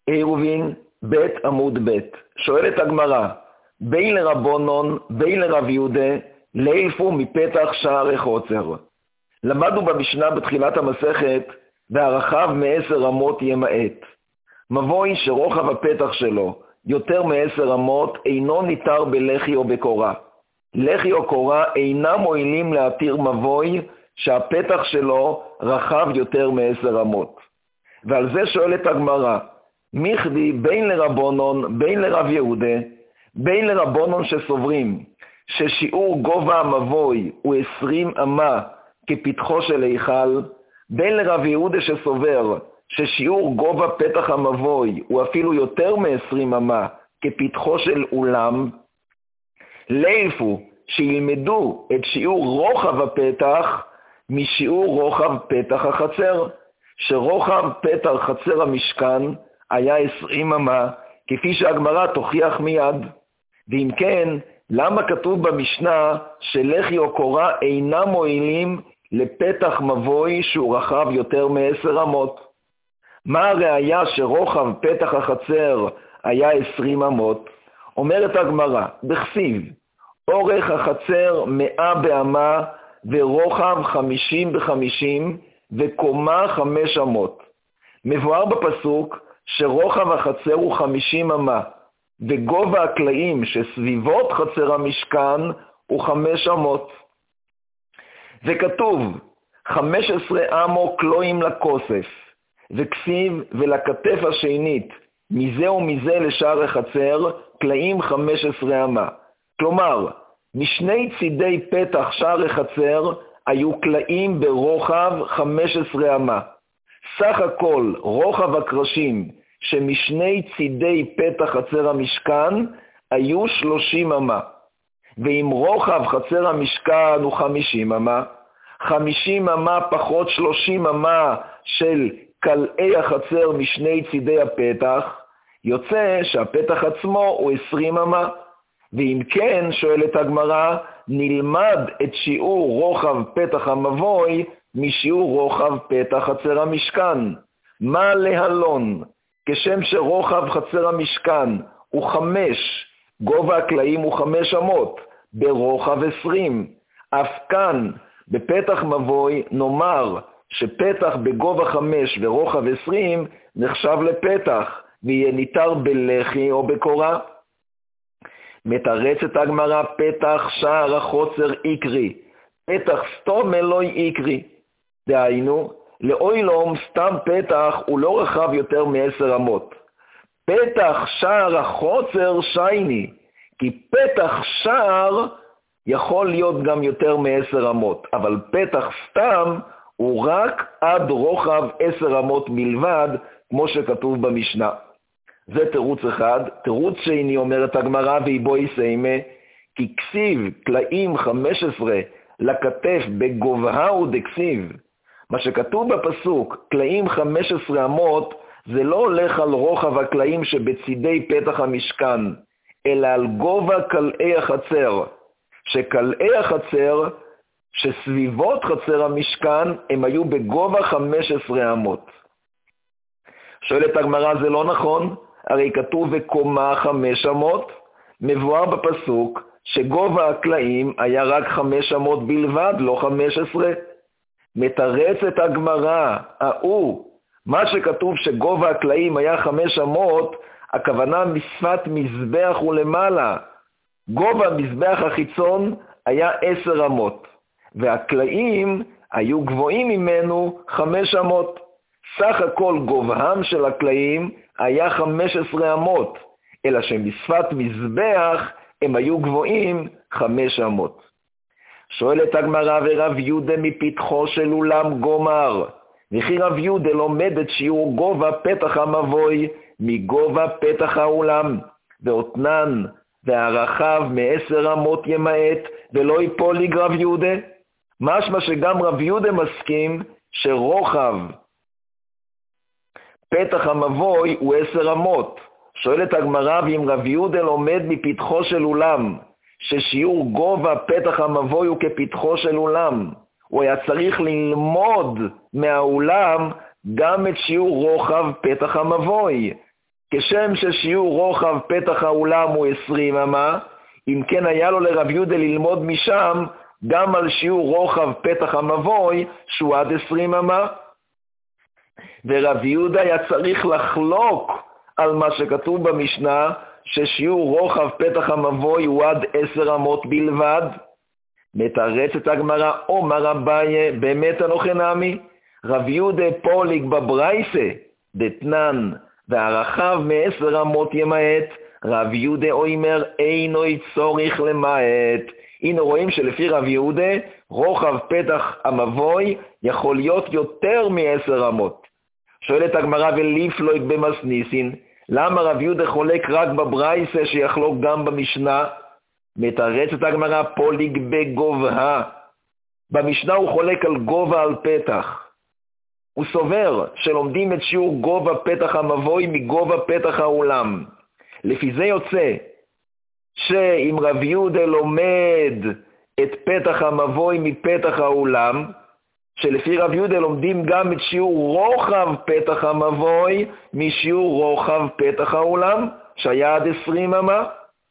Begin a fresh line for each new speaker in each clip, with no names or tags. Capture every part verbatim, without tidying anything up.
עירובין בית עמוד בית. שואלת הגמרא, בין לרבונון, בין לרב יהודה, לאיפה מפתח שער חוצר. למדנו במשנה בתחילת המסכת, והרחב מעשר אמות ימעט. מבוי שרוחב הפתח שלו יותר מעשר אמות אינו ניתר בלחי או בקורה. לחי או קורה אינם מועילים להתיר מבוי שהפתח שלו רחב יותר מעשר אמות. ועל זה שואלת הגמרא, מיכדי בין לרבונון, בין לרב יהודה, בין לרבונון שסוברים ששיעור גובה המבוי הוא עשרים אמה כפתחו של היכל, בין לרב יהודה שסובר ששיעור גובה פתח המבוי הוא אפילו יותר מ-עשרים אמה כפתחו של אולם, לאיפה שילמדו את שיעור רוחב הפתח משיעור רוחב פתח החצר, שרוחב פתח חצר המשכן היה עשרים אמה, כפי שהגמרא תוכיח מיד. ואם כן, למה כתוב במשנה שלחי או קורה אינם מועילים לפתח מבוי שהוא רחב יותר מעשר אמות? מה הראיה שרוחב פתח החצר היה עשרים אמות? אומרת הגמרא, בכסיב, אורך החצר מאה באמה ורוחב חמישים בחמישים וקומה חמש אמות. מבואר בפסוק שרוחב החצר הוא חמישים אמה, וגובה הקלעים שסביבות חצר המשכן הוא חמש אמות. וכתוב, חמש עשרה אמו קלועים לכוסף, וכסיב ולכתף השנית, מזה ומזה לשער החצר, קלעים חמש עשרה אמה. כלומר, משני צידי פתח שער החצר היו קלעים ברוחב חמש עשרה אמה. סך הכל רוחב הקרשים שמשני צידי פתח חצר המשכן היו שלושים אמה. ואם רוחב חצר המשכן הוא חמישים אמה, חמישים אמה פחות שלושים אמה של קלעי החצר משני צידי הפתח, יוצא שהפתח עצמו הוא עשרים אמה. ואם כן, שואלת הגמרא, נלמד את שיעור רוחב פתח המבוי משיעור רוחב פתח חצר המשכן. מה להלון? כשם שרוחב חצר המשכן הוא חמש, גובה הקלעים הוא חמש אמות, ברוחב עשרים. אף כאן, בפתח מבוי, נאמר שפתח בגובה חמש ורוחב עשרים נחשב לפתח, ויהיה ניתר בלחי או בקורה. מתרצת הגמרא, פתח שער החוצר איקרי, פתח סתום אלוי איקרי. דהיינו, לאוילום סתם פתח הוא לא רחב יותר מעשר אמות. פתח שער החוצר שייני, כי פתח שער יכול להיות גם יותר מעשר אמות, אבל פתח סתם הוא רק עד רוחב עשר אמות בלבד, כמו שכתוב במשנה. זה תירוץ אחד. תירוץ שני, אומרת הגמרא, ואיבו יסיימה, כי כסיב קלעים חמש עשרה לכתף בגובהו דכסיב. מה שכתוב בפסוק, קלעים חמש עשרה אמות, זה לא הולך על רוחב הקלעים שבצידי פתח המשכן, אלא על גובה קלעי החצר. שקלעי החצר, שסביבות חצר המשכן, הם היו בגובה חמש עשרה אמות. שואלת הגמרא, זה לא נכון? הרי כתוב וקומה חמש אמות. מבואר בפסוק שגובה הקלעים היה רק חמש אמות בלבד, לא חמש עשרה. מתרצת הגמרא, ההוא, מה שכתוב שגובה הקלעים היה חמש אמות, הכוונה משפת מזבח ולמעלה. גובה מזבח החיצון היה עשר אמות, והקלעים היו גבוהים ממנו חמש אמות. סך הכל גובהם של הקלעים היה חמש עשרה אמות, אלא שמשפת מזבח הם היו גבוהים חמש אמות. שואלת הגמרא, ורב יהודה מפתחו של אולם גומר, וכי רב יהודה לומד את שיעור גובה פתח המבוי מגובה פתח האולם, ואותנן והרחב מעשר אמות ימעט ולא ייפול לי רב יהודה. משמע שגם רב יהודה מסכים שרוחב פתח המבוי הוא עשר אמות. שואלת הגמרא, ואם רב יהודה לומד מפתחו של אולם ששיעור גובה פתח המבוי הוא כפתחו של אולם, הוא היה צריך ללמוד מהאולם גם את שיעור רוחב פתח המבוי. כשם ששיעור רוחב פתח האולם הוא עשרים אמה, אם כן היה לו לרב יהודה ללמוד משם גם על שיעור רוחב פתח המבוי שהוא עד עשרים אמה. ורב יהודה היה צריך לחלוק על מה שכתוב במשנה ששיעור רוחב פתח המבוי הוא עד עשר אמות בלבד. מתרצת הגמרא, אומר אביי, באמת אנוכי נמי, רב יהודה פוליג בברייסה דתנן והרחב מעשר אמות ימעט, רב יהודה אומר אינו צורך למעט. הנה רואים שלפי רב יהודה רוחב פתח המבוי יכול להיות יותר מעשר אמות. שואלת הגמרא, וליפלויק במסניסין, למה רב יהודה חולק רק בברייסה שיחלוק גם במשנה? מתרצת הגמרא, פוליג בגובה. במשנה הוא חולק על גובה על פתח. הוא סובר שלומדים את שיעור גובה פתח המבוי מגובה פתח האולם. לפי זה יוצא שאם רב יהודה לומד את פתח המבוי מפתח האולם, שלפי רב יהודה לומדים גם את שיעור רוחב פתח המבוי משיעור רוחב פתח האולם, שהיה עד עשרים אמה.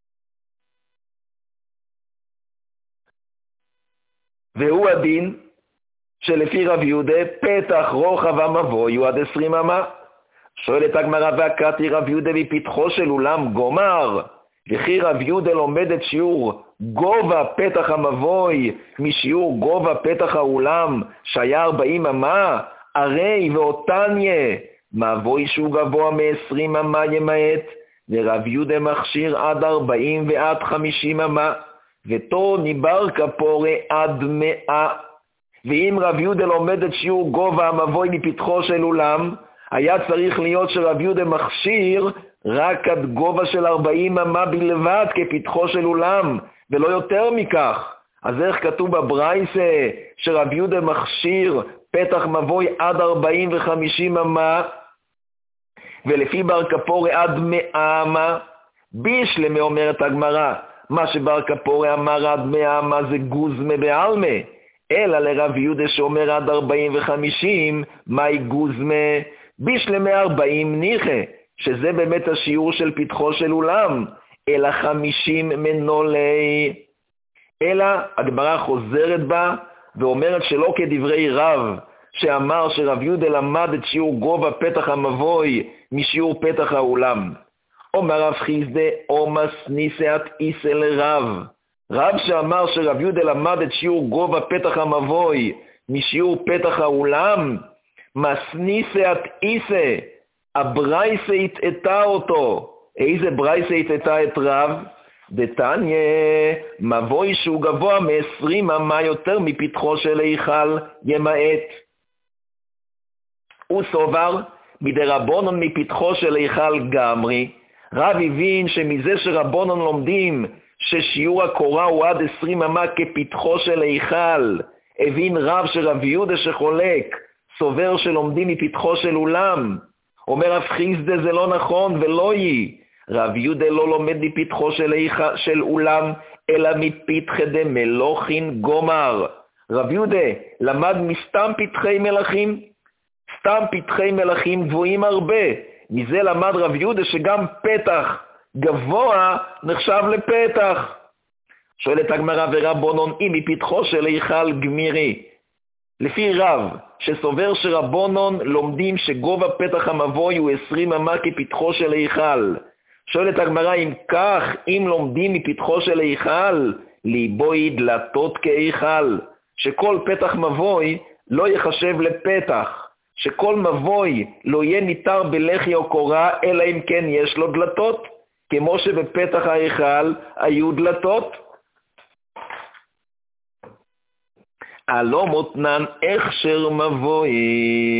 והוא הדין שלפי רב יהודה פתח רוחב המבוי הוא עד עשרים אמה. שואלת הגמרא, והקראתי רב יהודה מפתחו של אולם גומר, וכי רב יהודה לומד את שיעור גובה פתח המבוי משיעור גובה פתח האולם שהיה ארבעים אמה, הרי ואותניה מבוי שהוא גבוה מ-עשרים אמה ימעט, ורב יהודה מכשיר עד ארבעים ועד חמישים אמה, ותו ניבר כפורה עד מאה. ואם רב יהודה לומד את שיעור גובה המבוי מפתחו של אולם, היה צריך להיות שרב יהודה מכשיר רק עד גובה של ארבעים אמה בלבד כפתחו של אולם, ולא יותר מכך. אז איך כתוב בברייסה שרב יהודה מכשיר פתח מבוי עד ארבעים וחמישים אמה, ולפי בר כפורה עד מאה אמה? בישלמה אומרת הגמרא, מה שבר כפורה אמר עד מאה אמה זה גוזמה בעלמה, אלא לרב יהודה שאומר עד ארבעים וחמישים, מהי גוזמה? בישלמה ארבעים ניחה, שזה באמת השיעור של פתחו של אולם, אלא חמישים מנולי. אלא הגמרא חוזרת בה ואומרת שלא כדברי רב, שאמר שרב יהודה למד את שיעור גובה פתח המבוי משיעור פתח האולם. אומר רב חיסדה, אומס ניסאת איסא לרב. רב שאמר שרב יהודה למד את שיעור גובה פתח המבוי משיעור פתח האולם, מסניסאת איסא, הברייסה התאתה אותו. איזה ברייסה התאתה את רב? דתניה, מבוי שהוא גבוה מ-עשרים אמה יותר מפתחו של היכל ימעט. הוא סובר מדרבונון מפתחו של היכל גמרי. רב הבין שמזה שרבונון לומדים ששיעור הקורה הוא עד עשרים אמה כפתחו של היכל, הבין רב שרב יהודה שחולק סובר שלומדים מפתחו של אולם. אומר רב חיסדה, זה לא נכון ולא יהיה. רב יהודה לא לומד מפתחו של, של אולם, אלא מפתחי דמלוכין גומר. רב יהודה למד מסתם פתחי מלכים, סתם פתחי מלכים גבוהים הרבה. מזה למד רב יהודה שגם פתח גבוה נחשב לפתח. שואלת הגמרא, ורבונון אם מפתחו של היכל גמירי. לפי רב שסובר שרבונון לומדים שגובה פתח המבוי הוא עשרים אמה כפתחו של היכל. שואלת הגמרא, אם כך, אם לומדים מפתחו של היכל, ליבוי דלתות כהיכל, שכל פתח מבוי לא יחשב לפתח, שכל מבוי לא יהיה ניתר בלחי או קורה, אלא אם כן יש לו דלתות, כמו שבפתח ההיכל היו דלתות. הלא מותנן הכשר מבוי.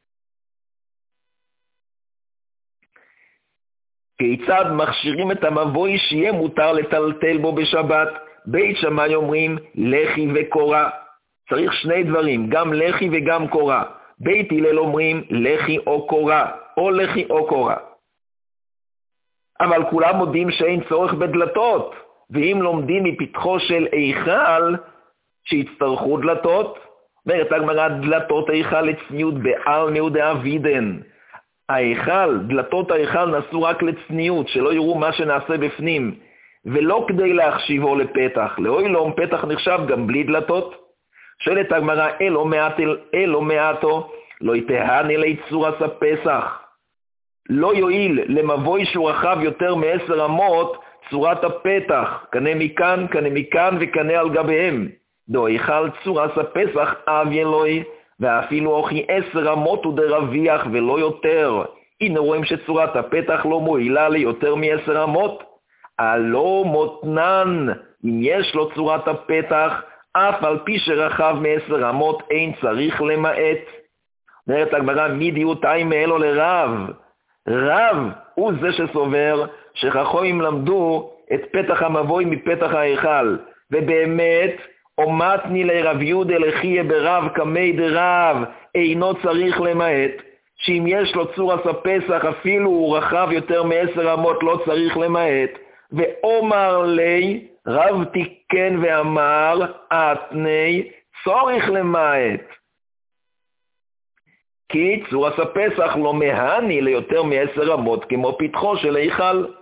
כיצד מכשירים את המבוי שיהיה מותר לטלטל בו בשבת? בית שמאי אומרים לחי וקורה. צריך שני דברים, גם לחי וגם קורה. בית הלל אומרים לחי או קורה, או לחי או קורה. אבל כולם מודים שאין צורך בדלתות, ואם לומדים מפתחו של היכל, שיצטרכו דלתות. אומרת הגמרא, דלתות היכל לצניעות בעלמא ודאבידן. ההיכל, דלתות ההיכל נעשו רק לצניעות, שלא יראו מה שנעשה בפנים, ולא כדי להחשיבו לפתח. לאוילום פתח נחשב גם בלי דלתות. שואלת הגמרא, אלו מעט, אלו מעטו, לא יתהני ליצורס הפסח. לא יועיל למבוי שהוא רחב יותר מעשר אמות צורת הפתח, קנה מכאן, קנה מכאן וקנה על גביהם. דו היכל צורס הפסח אבי אלוהי, ואפילו אוכי עשר אמות הוא דרוויח ולא יותר. הנה רואים שצורת הפתח לא מועילה ליותר מעשר אמות. הלא מותנן, אם יש לו צורת הפתח, אף על פי שרחב מעשר אמות אין צריך למעט. אומרת הגמרא, מי דיוטאי מאלו לרב? רב הוא זה שסובר שחכמים למדו את פתח המבוי מפתח ההיכל, ובאמת אומתני לרב יהודה לחיה ברב כמי דרב, אינו צריך למעט, שאם יש לו צורס הפסח אפילו הוא רחב יותר מעשר אמות לא צריך למעט. ואומר לי, רב תיקן ואמר, אתני צורך למעט. כי צורס הפסח לא מהני ליותר מעשר אמות כמו פתחו של היכל.